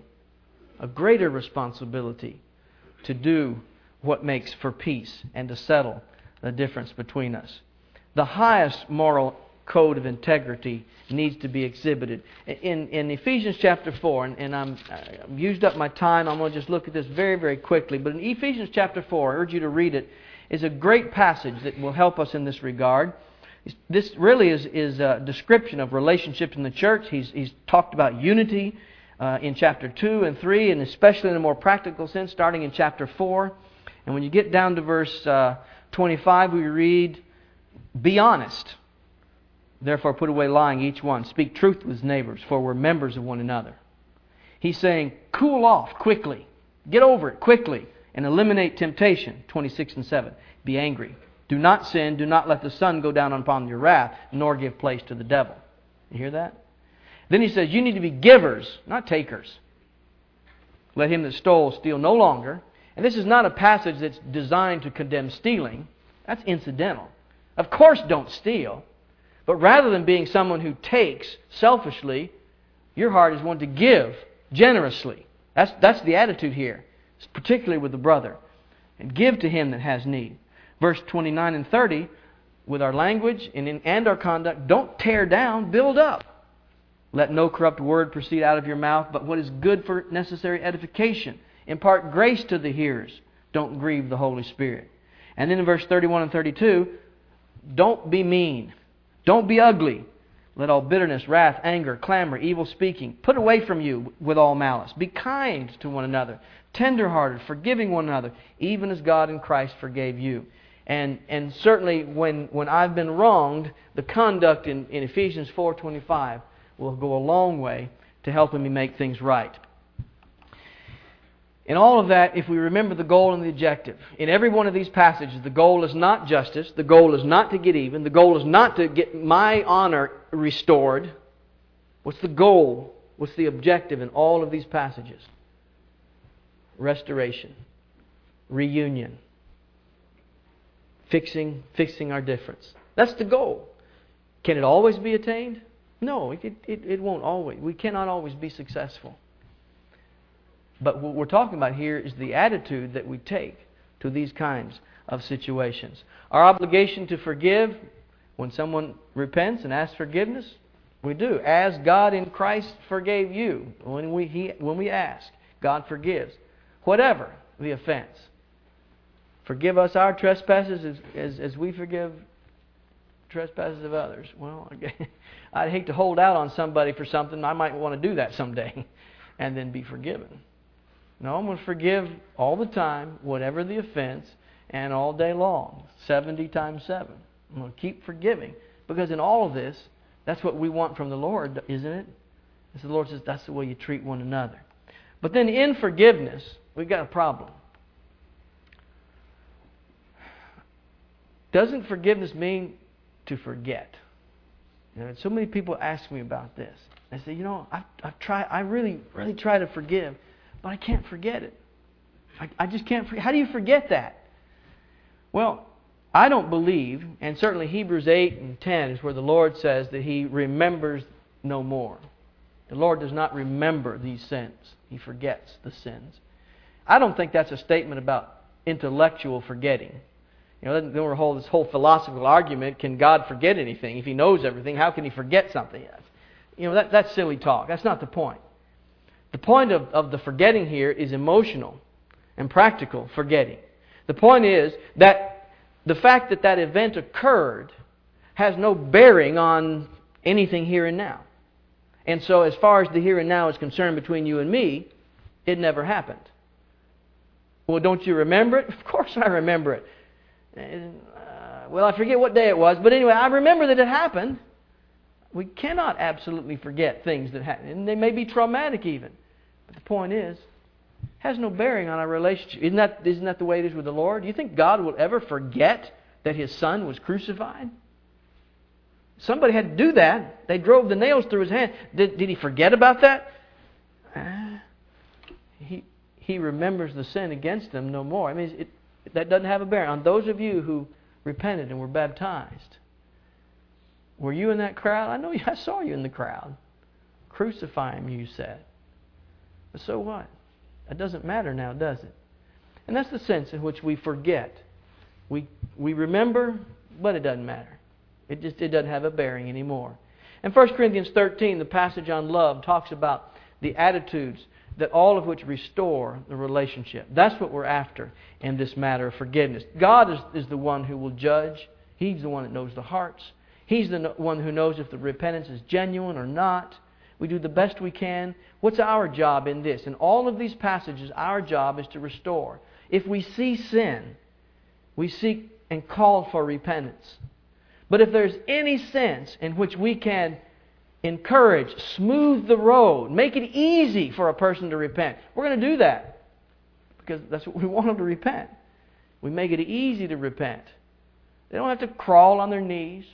to do what makes for peace and to settle the difference between us. The highest moral code of integrity needs to be exhibited. In Ephesians chapter 4, and I've used up my time, I'm going to just look at this very, very quickly. But in Ephesians chapter 4, I urge you to read it, is a great passage that will help us in this regard. This really is a description of relationships in the church. He's talked about unity in chapter 2 and 3, and especially in a more practical sense, starting in chapter 4. And when you get down to verse 25, we read, "Be honest. Therefore put away lying, each one. Speak truth with his neighbors, for we're members of one another." He's saying, cool off quickly. Get over it quickly and eliminate temptation. 26 and 7. Be angry. Do not sin. Do not let the sun go down upon your wrath, nor give place to the devil. You hear that? Then he says, you need to be givers, not takers. Let him that stole steal no longer. And this is not a passage that's designed to condemn stealing. That's incidental. Of course, don't steal. But rather than being someone who takes selfishly, your heart is one to give generously. That's the attitude here, particularly with the brother. And give to him that has need. Verse 29 and 30, with our language and our conduct, don't tear down, build up. Let no corrupt word proceed out of your mouth, but what is good for necessary edification. Impart grace to the hearers. Don't grieve the Holy Spirit. And then in verse 31 and 32, don't be mean. Don't be ugly. Let all bitterness, wrath, anger, clamor, evil speaking put away from you with all malice. Be kind to one another, tender-hearted, forgiving one another, even as God in Christ forgave you. And certainly when I've been wronged, the conduct in Ephesians 4:25 will go a long way to helping me make things right. In all of that, if we remember the goal and the objective, in every one of these passages, the goal is not justice, the goal is not to get even, the goal is not to get my honor restored. What's the goal? What's the objective in all of these passages? Restoration, reunion, fixing our difference. That's the goal. Can it always be attained? No, it won't always. We cannot always be successful. But what we're talking about here is the attitude that we take to these kinds of situations. Our obligation to forgive when someone repents and asks forgiveness, we do. As God in Christ forgave you, when we ask, God forgives. Whatever the offense. Forgive us our trespasses as we forgive trespasses of others. Well, I'd hate to hold out on somebody for something. I might want to do that someday and then be forgiven. No, I'm going to forgive all the time, whatever the offense, and all day long, 70 times 7. I'm going to keep forgiving. Because in all of this, that's what we want from the Lord, isn't it? As the Lord says, that's the way you treat one another. But then in forgiveness, we've got a problem. Doesn't forgiveness mean to forget? You know, so many people ask me about this. They say, I really try to forgive, but I can't forget it. I just can't forget. How do you forget that? Well, I don't believe, and certainly Hebrews 8 and 10 is where the Lord says that He remembers no more. The Lord does not remember these sins. He forgets the sins. I don't think that's a statement about intellectual forgetting. Then we'll hold this whole philosophical argument, can God forget anything? If He knows everything, how can He forget something? That's silly talk. That's not the point. The point of the forgetting here is emotional and practical forgetting. The point is that the fact that event occurred has no bearing on anything here and now. And so as far as the here and now is concerned between you and me, it never happened. Well, don't you remember it? Of course I remember it. Well, I forget what day it was, but anyway, I remember that it happened. We cannot absolutely forget things that happen, and they may be traumatic even. But the point is, it has no bearing on our relationship. Isn't that the way it is with the Lord? Do you think God will ever forget that His Son was crucified? Somebody had to do that. They drove the nails through His hand. Did He forget about that? He remembers the sin against them no more. I mean, that doesn't have a bearing on those of you who repented and were baptized. Were you in that crowd? I know I saw you in the crowd. Crucify him, you said. But so what? It doesn't matter now, does it? And that's the sense in which we forget. We remember, but it doesn't matter. It doesn't have a bearing anymore. And 1 Corinthians 13, the passage on love, talks about the attitudes that all of which restore the relationship. That's what we're after in this matter of forgiveness. God is the one who will judge. He's the one that knows the hearts. He's the one who knows if the repentance is genuine or not. We do the best we can. What's our job in this? In all of these passages, our job is to restore. If we see sin, we seek and call for repentance. But if there's any sense in which we can encourage, smooth the road, make it easy for a person to repent, we're going to do that. Because that's what we want them to repent. We make it easy to repent. They don't have to crawl on their knees.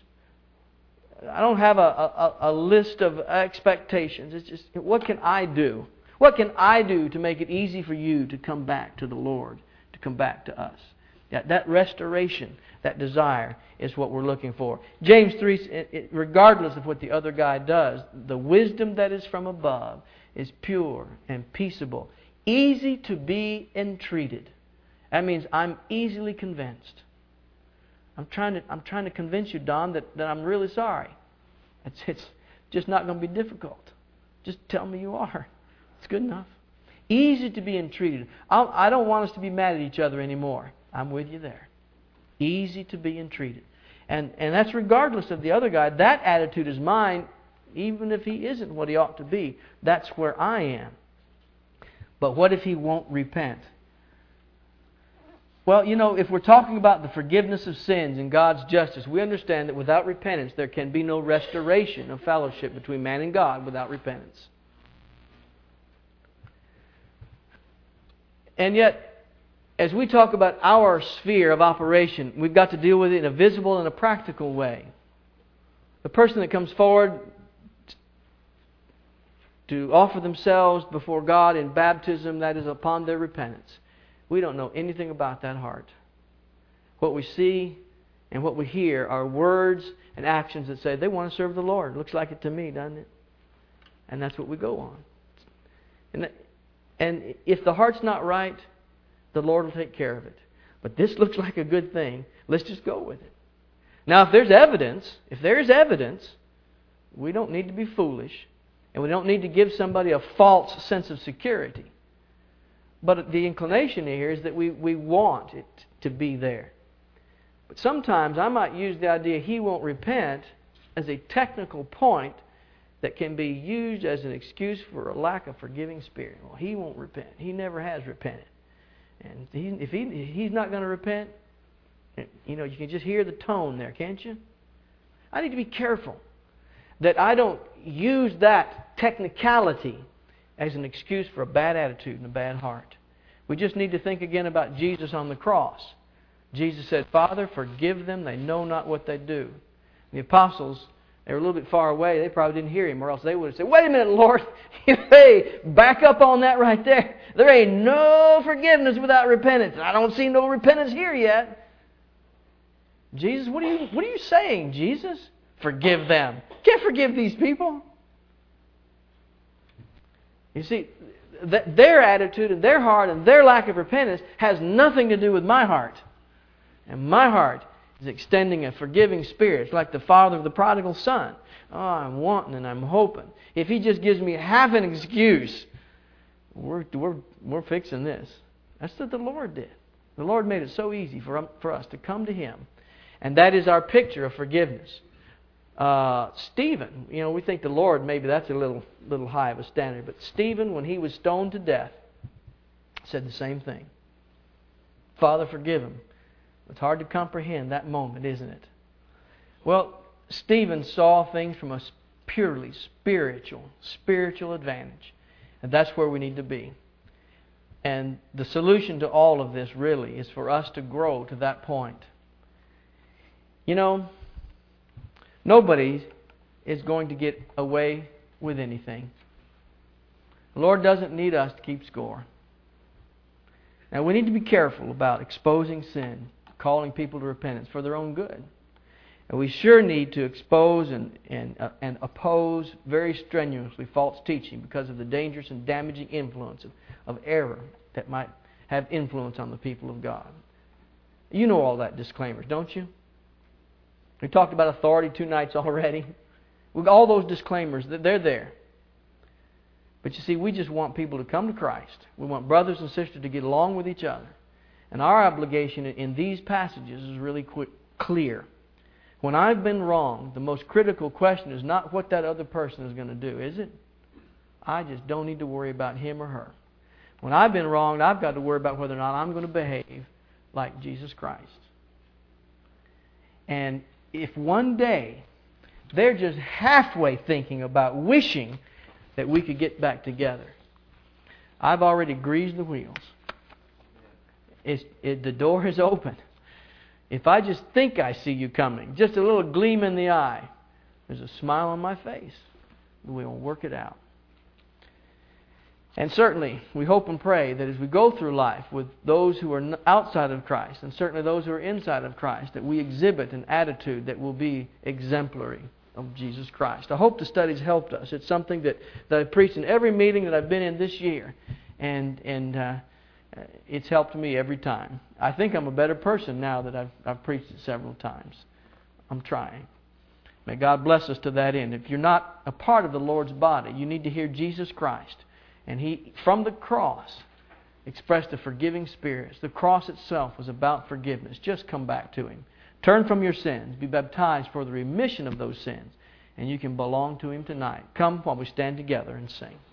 I don't have a list of expectations. It's just, what can I do? What can I do to make it easy for you to come back to the Lord, to come back to us? That restoration, that desire is what we're looking for. James 3, regardless of what the other guy does, the wisdom that is from above is pure and peaceable, easy to be entreated. That means I'm easily convinced. I'm trying to convince you, Don, that I'm really sorry. It's just not going to be difficult. Just tell me you are. It's good enough. Easy to be entreated. I don't want us to be mad at each other anymore. I'm with you there. Easy to be entreated. And that's regardless of the other guy. That attitude is mine, even if he isn't what he ought to be. That's where I am. But what if he won't repent? Well, if we're talking about the forgiveness of sins and God's justice, we understand that without repentance there can be no restoration of fellowship between man and God without repentance. And yet, as we talk about our sphere of operation, we've got to deal with it in a visible and a practical way. The person that comes forward to offer themselves before God in baptism, that is upon their repentance. We don't know anything about that heart. What we see and what we hear are words and actions that say they want to serve the Lord. Looks like it to me, doesn't it? And that's what we go on. And if the heart's not right, the Lord will take care of it. But this looks like a good thing. Let's just go with it. Now, if there's evidence, we don't need to be foolish. And we don't need to give somebody a false sense of security. But the inclination here is that we want it to be there. But sometimes I might use the idea he won't repent as a technical point that can be used as an excuse for a lack of forgiving spirit. Well, he won't repent. He never has repented. And if he's not going to repent, you can just hear the tone there, can't you? I need to be careful that I don't use that technicality as an excuse for a bad attitude and a bad heart. We just need to think again about Jesus on the cross. Jesus said, Father, forgive them, they know not what they do. And the apostles, they were a little bit far away, they probably didn't hear him, or else they would have said, wait a minute, Lord, hey, back up on that right there. There ain't no forgiveness without repentance. I don't see no repentance here yet. Jesus, what are you saying, Jesus? Forgive them. Can't forgive these people. You see, their attitude and their heart and their lack of repentance has nothing to do with my heart. And my heart is extending a forgiving spirit. It's like the father of the prodigal son. Oh, I'm wanting and I'm hoping. If he just gives me half an excuse, we're fixing this. That's what the Lord did. The Lord made it so easy for us to come to Him. And that is our picture of forgiveness. Stephen, we think the Lord, maybe that's a little high of a standard. But Stephen, when he was stoned to death, said the same thing. Father, forgive him. It's hard to comprehend that moment, isn't it? Well, Stephen saw things from a purely spiritual advantage. And that's where we need to be. And the solution to all of this really is for us to grow to that point. Nobody is going to get away with anything. The Lord doesn't need us to keep score. Now, we need to be careful about exposing sin, calling people to repentance for their own good. And we sure need to expose and oppose very strenuously false teaching because of the dangerous and damaging influence of error that might have influence on the people of God. You know all that disclaimers, don't you? We talked about authority 2 nights already. All those disclaimers, they're there. But you see, we just want people to come to Christ. We want brothers and sisters to get along with each other. And our obligation in these passages is really clear. When I've been wrong, the most critical question is not what that other person is going to do, is it? I just don't need to worry about him or her. When I've been wronged, I've got to worry about whether or not I'm going to behave like Jesus Christ. And if one day they're just halfway thinking about wishing that we could get back together, I've already greased the wheels. The door is open. If I just think I see you coming, just a little gleam in the eye, there's a smile on my face. We'll work it out. And certainly, we hope and pray that as we go through life with those who are outside of Christ, and certainly those who are inside of Christ, that we exhibit an attitude that will be exemplary of Jesus Christ. I hope the study's helped us. It's something that I've preached in every meeting that I've been in this year. And it's helped me every time. I think I'm a better person now that I've preached it several times. I'm trying. May God bless us to that end. If you're not a part of the Lord's body, you need to hear Jesus Christ. And He, from the cross, expressed a forgiving spirit. The cross itself was about forgiveness. Just come back to Him. Turn from your sins. Be baptized for the remission of those sins. And you can belong to Him tonight. Come while we stand together and sing.